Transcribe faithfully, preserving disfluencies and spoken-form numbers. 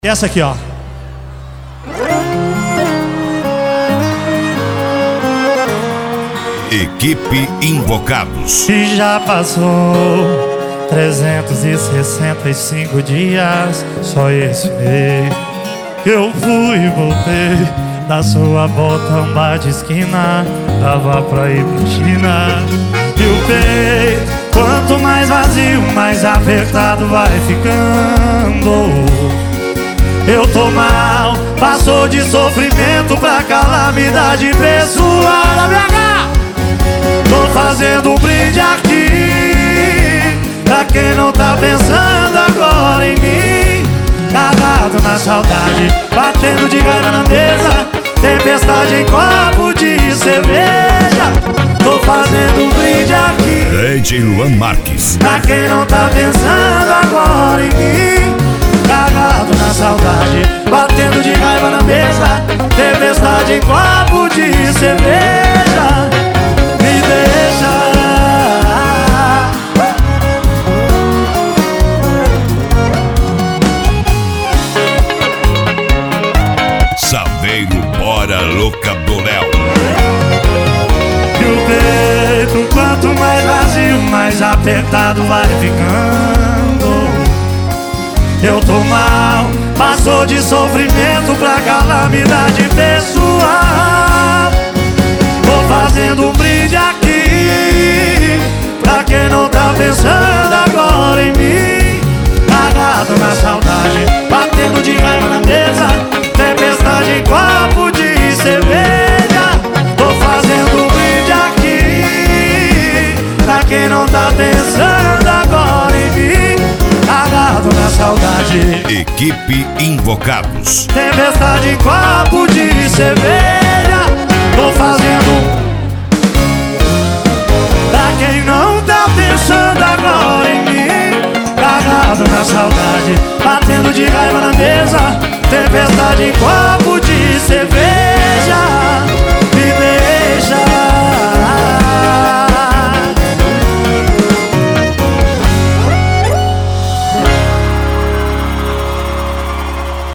E essa aqui, ó. Equipe Invocados. E já passou trezentos e sessenta e cinco dias, só esse mês eu fui e voltei da sua volta, um bar de esquina, dava pra ir pra China. E o peito, quanto mais vazio, mais apertado vai ficando. Eu tô mal, passou de sofrimento pra calamidade pessoal. Tô fazendo um brinde aqui pra quem não tá pensando agora em mim. Cagado na saudade, batendo de raiva na mesa, tempestade em copo de cerveja. Tô fazendo um brinde aqui D J Luan Marques. pra quem não tá pensando agora em mim. Cagado na saudade, batendo de raiva na mesa, tempestade em copo de cerveja. Me deixa. Saveiro Bora Louca do Léo. E o peito, quanto mais vazio, mais apertado vai ficando. Eu tô mal, passou de sofrimento pra calamidade pessoal. Tô fazendo um brinde aqui pra quem não tá pensando agora em mim. Cagado na saudade, batendo de raiva na mesa, tempestade em copo de cerveja. Tô fazendo um brinde aqui pra quem não tá pensando agora em mim. Cagado na saudade, Equipe Invocados. tempestade em copo de cerveja. Tô fazendo pra quem não tá pensando agora em mim. Cagado na saudade, batendo de raiva na mesa,